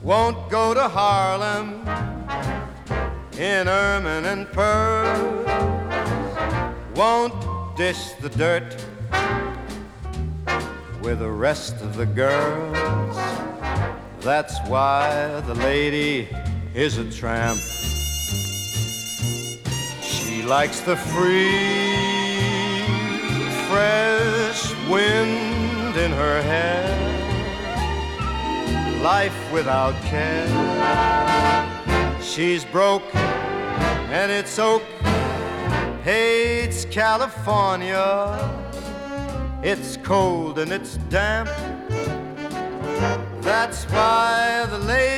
won't go to Harlem in ermine and pearls, won't dish the dirt with the rest of the girls. That's why the lady is a tramp. She likes the free, fresh wind in her hair, life without care. She's broke and it's oak, hates California. It's cold and it's damp. That's why the lady